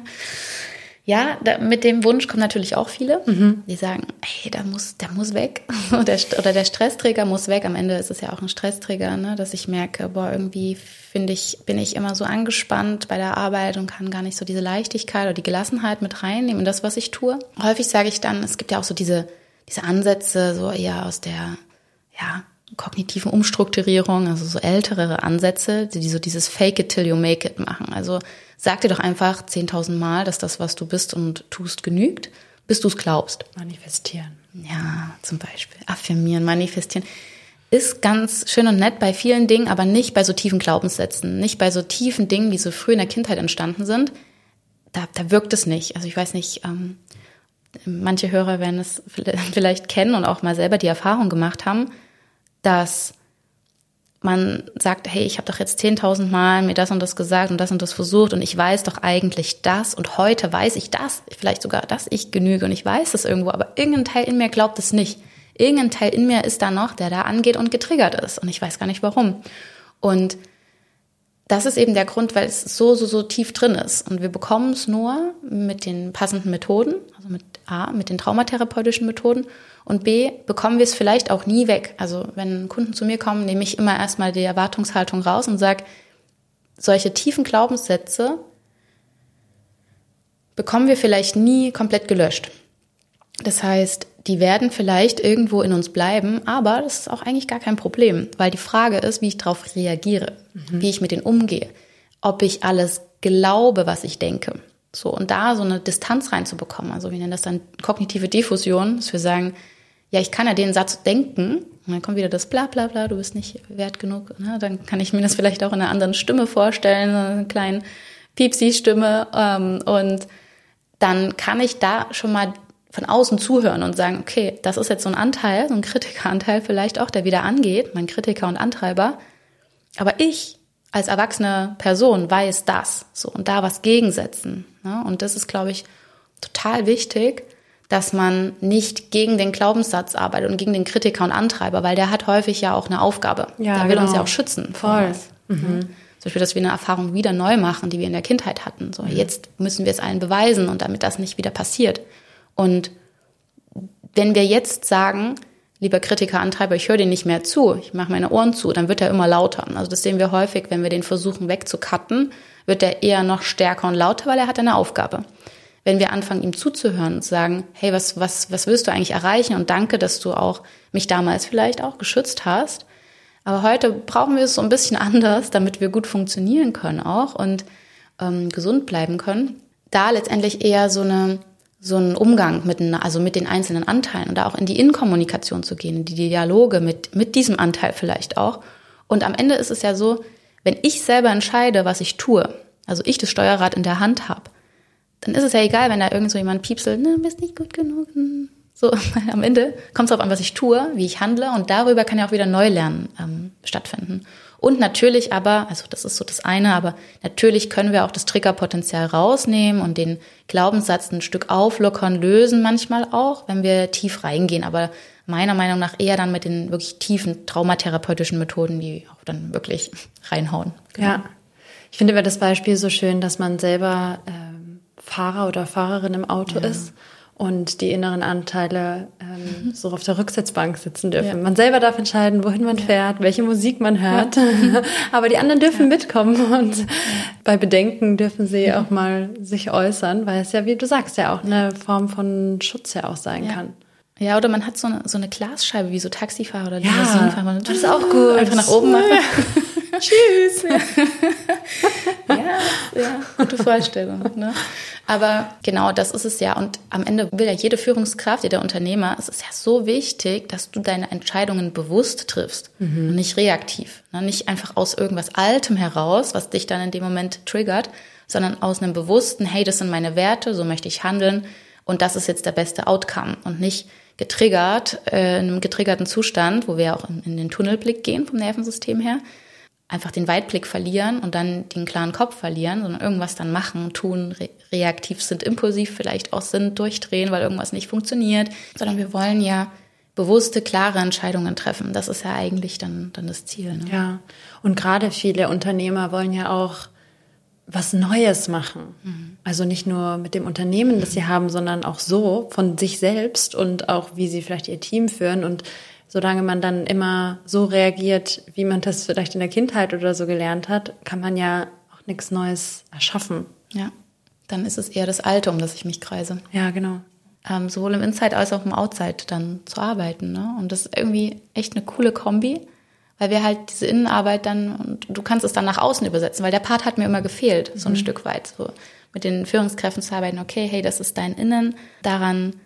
Ja, da, mit dem Wunsch kommen natürlich auch viele, mhm. die sagen, hey, der muss, der muss weg. der, oder der Stressträger muss weg. Am Ende ist es ja auch ein Stressträger, ne, dass ich merke, boah, irgendwie finde ich, bin ich immer so angespannt bei der Arbeit und kann gar nicht so diese Leichtigkeit oder die Gelassenheit mit reinnehmen in das, was ich tue. Häufig sage ich dann, es gibt ja auch so diese, diese Ansätze, so eher aus der, ja, kognitiven Umstrukturierung, also so ältere Ansätze, die so dieses Fake it till you make it machen. Also sag dir doch einfach zehntausend Mal, dass das, was du bist und tust, genügt. bis du es glaubst. Manifestieren. Ja, zum Beispiel. Affirmieren, manifestieren. Ist ganz schön und nett bei vielen Dingen, aber nicht bei so tiefen Glaubenssätzen. Nicht bei so tiefen Dingen, die so früh in der Kindheit entstanden sind. Da, da wirkt es nicht. Also ich weiß nicht, ähm, manche Hörer werden es vielleicht kennen und auch mal selber die Erfahrung gemacht haben, dass man sagt, hey, ich habe doch jetzt zehntausend Mal mir das und das gesagt und das und das versucht und ich weiß doch eigentlich das und heute weiß ich das, vielleicht sogar, dass ich genüge und ich weiß es irgendwo, aber irgendein Teil in mir glaubt es nicht. Irgendein Teil in mir ist da noch, der da angeht und getriggert ist und ich weiß gar nicht warum. Und das ist eben der Grund, weil es so, so, so tief drin ist. Und wir bekommen es nur mit den passenden Methoden, also mit A, mit den traumatherapeutischen Methoden und B, bekommen wir es vielleicht auch nie weg. Also wenn Kunden zu mir kommen, nehme ich immer erstmal die Erwartungshaltung raus und sage, solche tiefen Glaubenssätze bekommen wir vielleicht nie komplett gelöscht. Das heißt, die werden vielleicht irgendwo in uns bleiben, aber das ist auch eigentlich gar kein Problem, weil die Frage ist, wie ich darauf reagiere, mhm. wie ich mit denen umgehe, ob ich alles glaube, was ich denke. So, und da so eine Distanz reinzubekommen, also wir nennen das dann kognitive Diffusion, dass wir sagen, ja, ich kann ja den Satz denken, und dann kommt wieder das bla bla bla, du bist nicht wert genug, ne? Dann kann ich mir das vielleicht auch in einer anderen Stimme vorstellen, so eine kleine Piepsi-Stimme, ähm, und dann kann ich da schon mal von außen zuhören und sagen, okay, das ist jetzt so ein Anteil, so ein Kritikeranteil vielleicht auch, der wieder angeht, mein Kritiker und Antreiber. Aber ich als erwachsene Person weiß das, so, und da was gegensetzen. Ne? Und das ist, glaube ich, total wichtig, dass man nicht gegen den Glaubenssatz arbeitet und gegen den Kritiker und Antreiber, weil der hat häufig ja auch eine Aufgabe. Ja, der will genau. uns ja auch schützen. Voll. Mhm. Zum Beispiel, dass wir eine Erfahrung wieder neu machen, die wir in der Kindheit hatten. So, mhm. Jetzt müssen wir es allen beweisen und damit das nicht wieder passiert. Und wenn wir jetzt sagen, lieber Kritiker, Antreiber, ich höre dir nicht mehr zu, ich mache meine Ohren zu, dann wird er immer lauter. Also das sehen wir häufig, wenn wir den versuchen wegzucutten, wird er eher noch stärker und lauter, weil er hat eine Aufgabe. Wenn wir anfangen, ihm zuzuhören und sagen, hey, was, was, was willst du eigentlich erreichen? Und danke, dass du auch mich damals vielleicht auch geschützt hast. Aber heute brauchen wir es so ein bisschen anders, damit wir gut funktionieren können auch und ähm, gesund bleiben können. Da letztendlich eher so eine so einen Umgang mit, also mit den einzelnen Anteilen und da auch in die Innenkommunikation zu gehen, in die Dialoge mit, mit diesem Anteil vielleicht auch. Und am Ende ist es ja so, wenn ich selber entscheide, was ich tue, also ich das Steuerrad in der Hand habe, dann ist es ja egal, wenn da irgend so jemand piepselt, ne, bist nicht gut genug. So, am Ende kommt es darauf an, was ich tue, wie ich handle und darüber kann ja auch wieder Neulernen ähm, stattfinden. Und natürlich aber, also das ist so das eine, aber natürlich können wir auch das Triggerpotenzial rausnehmen und den Glaubenssatz ein Stück auflockern, lösen manchmal auch, wenn wir tief reingehen. Aber meiner Meinung nach eher dann mit den wirklich tiefen traumatherapeutischen Methoden, die auch dann wirklich reinhauen. Genau. Ja, ich finde aber das Beispiel so schön, dass man selber ähm, Fahrer oder Fahrerin im Auto ja. ist. Und die inneren Anteile ähm, mhm. so auf der Rücksitzbank sitzen dürfen. Ja. Man selber darf entscheiden, wohin man ja. fährt, welche Musik man hört. Ja. Aber die anderen dürfen ja. mitkommen. Und ja. bei Bedenken dürfen sie ja. auch mal sich äußern, weil es ja, wie du sagst, ja auch eine Form von Schutz ja auch sein ja. kann. Ja, oder man hat so eine, so eine Glasscheibe wie so Taxifahrer oder ja. Limousinenfahrer. Das ist auch gut. Einfach nach oben machen. Tschüss. Ja. ja, ja, gute Vorstellung. Ne? Aber genau, das ist es ja. Und am Ende will ja jede Führungskraft, jeder Unternehmer, es ist ja so wichtig, dass du deine Entscheidungen bewusst triffst mhm. und nicht reaktiv. Ne? Nicht einfach aus irgendwas Altem heraus, was dich dann in dem Moment triggert, sondern aus einem bewussten, hey, das sind meine Werte, so möchte ich handeln und das ist jetzt der beste Outcome. Und nicht getriggert, äh, in einem getriggerten Zustand, wo wir auch in, in den Tunnelblick gehen vom Nervensystem her, einfach den Weitblick verlieren und dann den klaren Kopf verlieren, sondern irgendwas dann machen, tun, re- reaktiv sind, impulsiv vielleicht auch sind, durchdrehen, weil irgendwas nicht funktioniert, sondern wir wollen ja bewusste, klare Entscheidungen treffen. Das ist ja eigentlich dann, dann das Ziel. Ne? Ja, und gerade viele Unternehmer wollen ja auch was Neues machen. Mhm. Also nicht nur mit dem Unternehmen, das sie haben, sondern auch so von sich selbst und auch, wie sie vielleicht ihr Team führen. Und solange man dann immer so reagiert, wie man das vielleicht in der Kindheit oder so gelernt hat, kann man ja auch nichts Neues erschaffen. Ja, dann ist es eher das Alte, um das ich mich kreise. Ja, genau. Ähm, sowohl im Inside als auch im Outside dann zu arbeiten. Ne? Und das ist irgendwie echt eine coole Kombi, weil wir halt diese Innenarbeit dann, und du kannst es dann nach außen übersetzen, weil der Part hat mir immer gefehlt, so ein mhm. Stück weit. So mit den Führungskräften zu arbeiten, okay, hey, das ist dein Innen, daran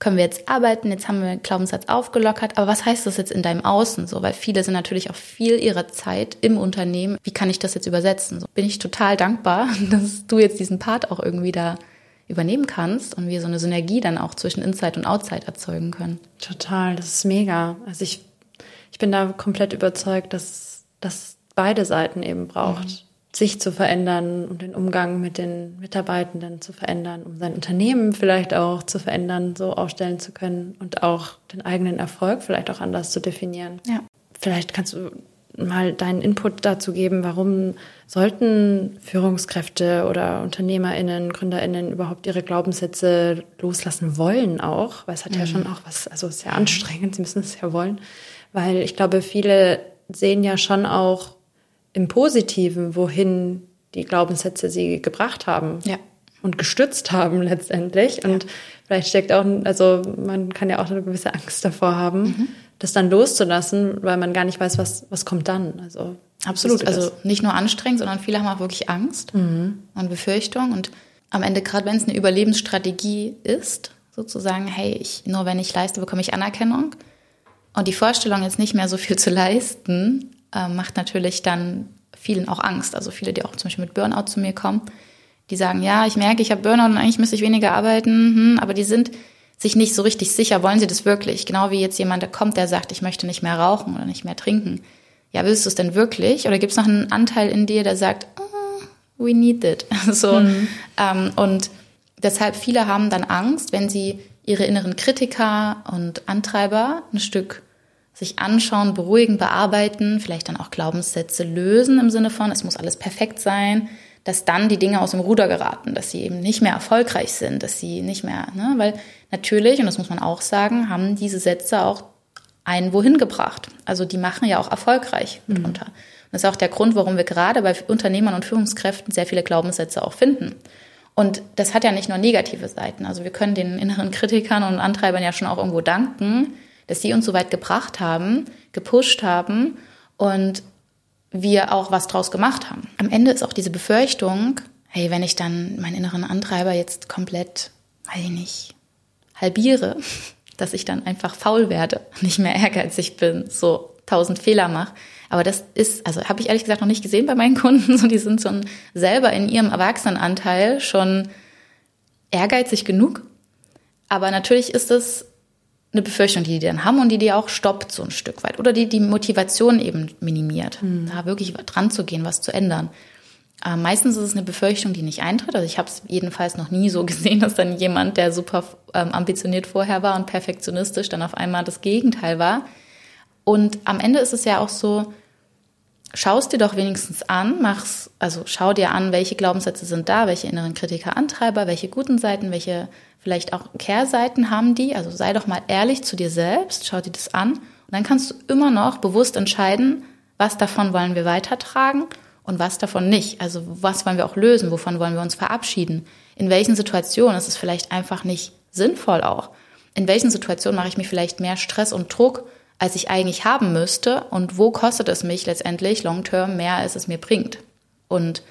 können wir jetzt arbeiten, jetzt haben wir den Glaubenssatz aufgelockert, aber was heißt das jetzt in deinem Außen so? Weil viele sind natürlich auch viel ihrer Zeit im Unternehmen. Wie kann ich das jetzt übersetzen? So bin ich total dankbar, dass du jetzt diesen Part auch irgendwie da übernehmen kannst und wir so eine Synergie dann auch zwischen Inside und Outside erzeugen können. Total, das ist mega. Also ich, ich bin da komplett überzeugt, dass das beide Seiten eben braucht. Mhm. Sich zu verändern und den Umgang mit den Mitarbeitenden zu verändern, um sein Unternehmen vielleicht auch zu verändern, so aufstellen zu können und auch den eigenen Erfolg vielleicht auch anders zu definieren. Ja. Vielleicht kannst du mal deinen Input dazu geben, warum sollten Führungskräfte oder UnternehmerInnen, GründerInnen überhaupt ihre Glaubenssätze loslassen wollen auch, weil es hat mhm. ja schon auch was, also es ist ja anstrengend, sie müssen es ja wollen, weil ich glaube, viele sehen ja schon auch im Positiven, wohin die Glaubenssätze sie gebracht haben ja. und gestützt haben letztendlich. Und ja. vielleicht steckt auch, also man kann ja auch eine gewisse Angst davor haben, mhm. das dann loszulassen, weil man gar nicht weiß, was, was kommt dann. Also absolut, also nicht nur anstrengend, sondern viele haben auch wirklich Angst mhm. und Befürchtung. Und am Ende, gerade wenn es eine Überlebensstrategie ist, sozusagen, hey, ich, nur wenn ich leiste, bekomme ich Anerkennung. Und die Vorstellung, jetzt nicht mehr so viel zu leisten, macht natürlich dann vielen auch Angst. Also viele, die auch zum Beispiel mit Burnout zu mir kommen, die sagen, ja, ich merke, ich habe Burnout und eigentlich müsste ich weniger arbeiten, hm, aber die sind sich nicht so richtig sicher, wollen sie das wirklich? Genau wie jetzt jemand, der kommt, der sagt, ich möchte nicht mehr rauchen oder nicht mehr trinken. Ja, willst du es denn wirklich? Oder gibt es noch einen Anteil in dir, der sagt, oh, we need it? so, mhm. ähm, und deshalb viele haben dann Angst, wenn sie ihre inneren Kritiker und Antreiber ein Stück sich anschauen, beruhigen, bearbeiten, vielleicht dann auch Glaubenssätze lösen im Sinne von, es muss alles perfekt sein, dass dann die Dinge aus dem Ruder geraten, dass sie eben nicht mehr erfolgreich sind, dass sie nicht mehr, ne, weil natürlich, und das muss man auch sagen, haben diese Sätze auch einen wohin gebracht. Also die machen ja auch erfolgreich mitunter. Mhm. Und das ist auch der Grund, warum wir gerade bei Unternehmern und Führungskräften sehr viele Glaubenssätze auch finden. Und das hat ja nicht nur negative Seiten. Also wir können den inneren Kritikern und Antreibern ja schon auch irgendwo danken, dass sie uns so weit gebracht haben, gepusht haben und wir auch was draus gemacht haben. Am Ende ist auch diese Befürchtung, hey, wenn ich dann meinen inneren Antreiber jetzt komplett, weiß ich nicht, halbiere, dass ich dann einfach faul werde, nicht mehr ehrgeizig bin, so tausend Fehler mache. Aber das ist, also habe ich ehrlich gesagt noch nicht gesehen bei meinen Kunden, so die sind so selber in ihrem Erwachsenenanteil schon ehrgeizig genug. Aber natürlich ist es eine Befürchtung, die die dann haben und die die auch stoppt so ein Stück weit oder die die Motivation eben minimiert, mhm. da wirklich dran zu gehen, was zu ändern. Äh, meistens ist es eine Befürchtung, die nicht eintritt. Also ich habe es jedenfalls noch nie so gesehen, dass dann jemand, der super ähm, ambitioniert vorher war und perfektionistisch, dann auf einmal das Gegenteil war. Und am Ende ist es ja auch so, schau es dir doch wenigstens an, mach's, also schau dir an, welche Glaubenssätze sind da, welche inneren Kritiker, Antreiber, welche guten Seiten, welche vielleicht auch Kehrseiten haben die. Also sei doch mal ehrlich zu dir selbst, schau dir das an und dann kannst du immer noch bewusst entscheiden, was davon wollen wir weitertragen und was davon nicht. Also was wollen wir auch lösen, wovon wollen wir uns verabschieden. In welchen Situationen ist es vielleicht einfach nicht sinnvoll auch. In welchen Situationen mache ich mir vielleicht mehr Stress und Druck, als ich eigentlich haben müsste und wo kostet es mich letztendlich long term mehr, als es mir bringt. Und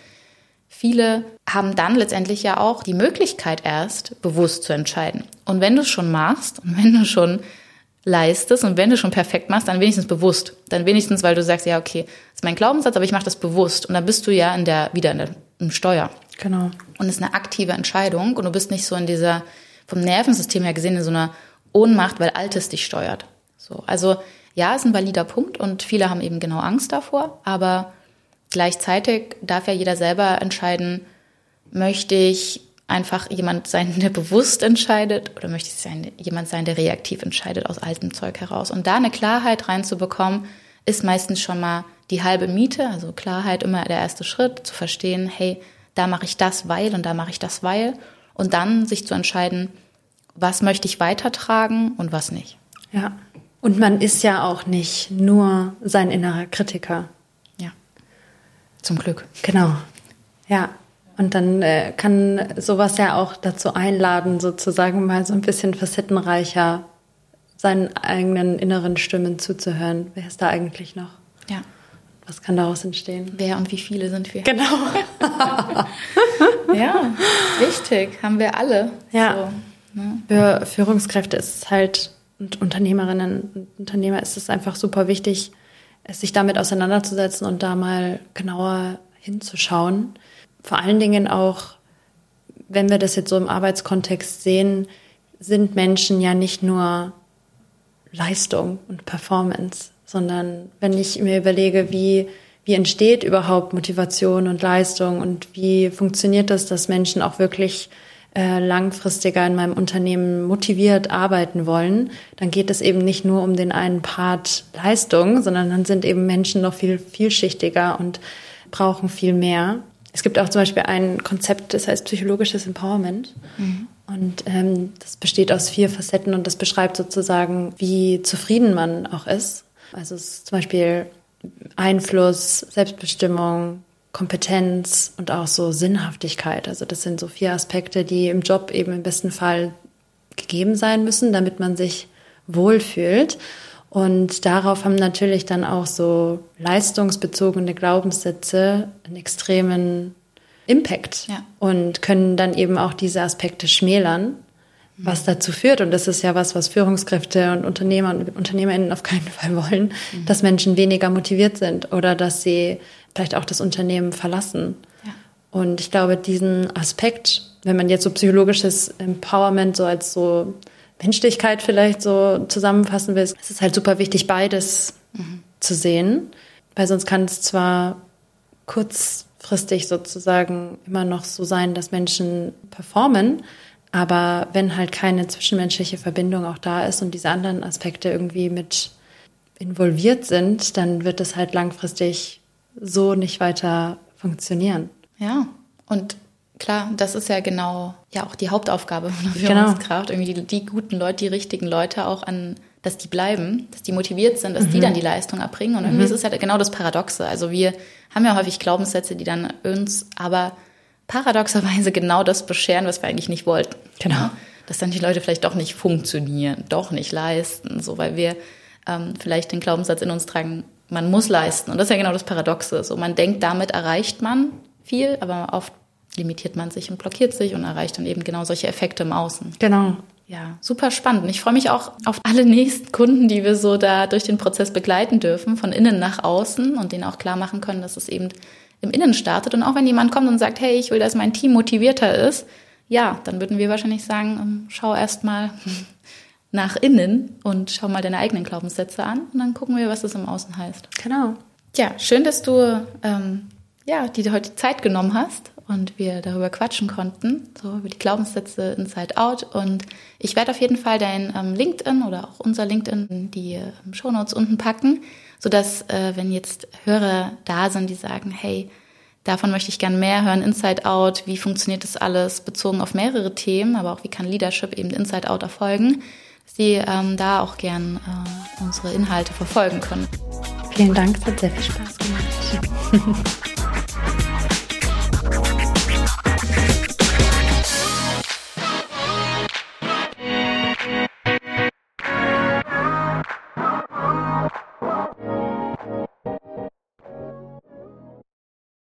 viele haben dann letztendlich ja auch die Möglichkeit erst, bewusst zu entscheiden. Und wenn du es schon machst und wenn du schon leistest und wenn du schon perfekt machst, dann wenigstens bewusst. Dann wenigstens, weil du sagst, ja, okay, das ist mein Glaubenssatz, aber ich mache das bewusst. Und dann bist du ja in der, wieder in der, im Steuer. Genau. Und es ist eine aktive Entscheidung und du bist nicht so in dieser, vom Nervensystem her gesehen, in so einer Ohnmacht, weil Altes dich steuert. So, also ja, ist ein valider Punkt und viele haben eben genau Angst davor, aber gleichzeitig darf ja jeder selber entscheiden, möchte ich einfach jemand sein, der bewusst entscheidet oder möchte ich sein, jemand sein, der reaktiv entscheidet aus altem Zeug heraus. Und da eine Klarheit reinzubekommen, ist meistens schon mal die halbe Miete, also Klarheit immer der erste Schritt, zu verstehen, hey, da mache ich das, weil und da mache ich das, weil und dann sich zu entscheiden, was möchte ich weitertragen und was nicht. Ja. Und man ist ja auch nicht nur sein innerer Kritiker. Ja, zum Glück. Genau, ja. Und dann äh, kann sowas ja auch dazu einladen, sozusagen mal so ein bisschen facettenreicher seinen eigenen inneren Stimmen zuzuhören. Wer ist da eigentlich noch? Ja. Was kann daraus entstehen? Wer und wie viele sind wir? Genau. Ja, wichtig, haben wir alle. Ja. Ne? Für Führungskräfte ist es halt, und Unternehmerinnen und Unternehmer ist es einfach super wichtig, sich damit auseinanderzusetzen und da mal genauer hinzuschauen. Vor allen Dingen auch, wenn wir das jetzt so im Arbeitskontext sehen, sind Menschen ja nicht nur Leistung und Performance, sondern wenn ich mir überlege, wie, wie entsteht überhaupt Motivation und Leistung und wie funktioniert das, dass Menschen auch wirklich äh, langfristiger in meinem Unternehmen motiviert arbeiten wollen, dann geht es eben nicht nur um den einen Part Leistung, sondern dann sind eben Menschen noch viel vielschichtiger und brauchen viel mehr. Es gibt auch zum Beispiel ein Konzept, das heißt psychologisches Empowerment. Mhm. Und ähm, das besteht aus vier Facetten und das beschreibt sozusagen, wie zufrieden man auch ist. Also es ist zum Beispiel Einfluss, Selbstbestimmung, Kompetenz und auch so Sinnhaftigkeit. Also das sind so vier Aspekte, die im Job eben im besten Fall gegeben sein müssen, damit man sich wohlfühlt. Und darauf haben natürlich dann auch so leistungsbezogene Glaubenssätze einen extremen Impact, ja, und können dann eben auch diese Aspekte schmälern, was dazu führt, und das ist ja was, was Führungskräfte und Unternehmer und UnternehmerInnen auf keinen Fall wollen, mhm. dass Menschen weniger motiviert sind oder dass sie vielleicht auch das Unternehmen verlassen. Ja. Und ich glaube, diesen Aspekt, wenn man jetzt so psychologisches Empowerment so als so Menschlichkeit vielleicht so zusammenfassen will, es ist halt super wichtig, beides mhm. zu sehen, weil sonst kann es zwar kurzfristig sozusagen immer noch so sein, dass Menschen performen, aber wenn halt keine zwischenmenschliche Verbindung auch da ist und diese anderen Aspekte irgendwie mit involviert sind, dann wird es halt langfristig so nicht weiter funktionieren. Ja, und klar, das ist ja genau ja auch die Hauptaufgabe von der Führungskraft, genau. irgendwie die, die guten Leute, die richtigen Leute auch an, dass die bleiben, dass die motiviert sind, dass mhm. die dann die Leistung erbringen. Und irgendwie mhm. ist es ja genau das Paradoxe. Also wir haben ja häufig Glaubenssätze, die dann uns aber paradoxerweise genau das bescheren, was wir eigentlich nicht wollten. Genau. Ja? Dass dann die Leute vielleicht doch nicht funktionieren, doch nicht leisten, so, weil wir ähm, vielleicht den Glaubenssatz in uns tragen, man muss leisten. Und das ist ja genau das Paradoxe. So, man denkt, damit erreicht man viel, aber oft limitiert man sich und blockiert sich und erreicht dann eben genau solche Effekte im Außen. Genau. Ja, super spannend. Und ich freue mich auch auf alle nächsten Kunden, die wir so da durch den Prozess begleiten dürfen, von innen nach außen, und denen auch klar machen können, dass es eben im Innen startet. Und auch wenn jemand kommt und sagt, hey, ich will, dass mein Team motivierter ist, ja, dann würden wir wahrscheinlich sagen, schau erst mal nach innen und schau mal deine eigenen Glaubenssätze an und dann gucken wir, was das im Außen heißt. Genau. Ja, schön, dass du ähm, ja, dir heute die Zeit genommen hast und wir darüber quatschen konnten, so über die Glaubenssätze Inside Out. Und ich werde auf jeden Fall dein ähm, LinkedIn oder auch unser LinkedIn in die ähm, Shownotes unten packen, sodass, äh, wenn jetzt Hörer da sind, die sagen, hey, davon möchte ich gern mehr hören, Inside Out, wie funktioniert das alles, bezogen auf mehrere Themen, aber auch wie kann Leadership eben Inside Out erfolgen, dass die ähm, da auch gern äh, unsere Inhalte verfolgen können. Vielen Dank, es hat sehr viel Spaß gemacht.